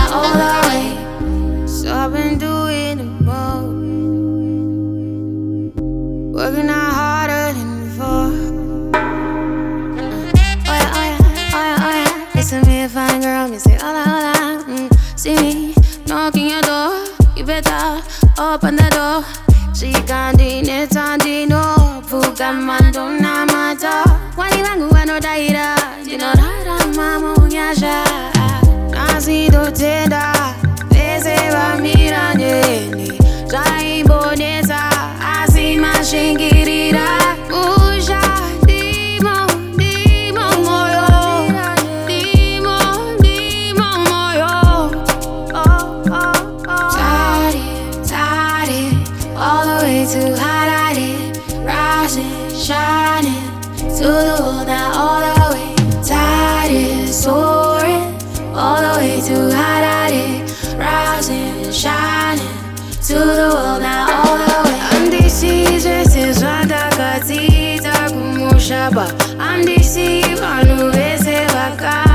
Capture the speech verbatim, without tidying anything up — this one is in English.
now all the way. So I've been doing the most, working out harder than before. uh, Oh yeah, oh yeah, oh yeah, oh yeah. Listen to me a fine girl, me say hola, hola. mm, See me knocking your door, you better open the door. Shikandi tandino, puka mando na mata. Wani wangu wanodaira, dinodaira mamu nyasha. Nasido tenda, pese wa miranyeni. Jaiboneza, asima shingirira. Usha, dimo, dimo moyo. Dimo, dimo moyo. Oh, oh, oh. Tired, tired, all the way to hot it, rising, shining to the world now all the way. Tired, soaring, all the way to hot it, rising, shining to the world now all the way. I'm deceived, siswanda katita kumushaba. I'm deceived, anubese baka.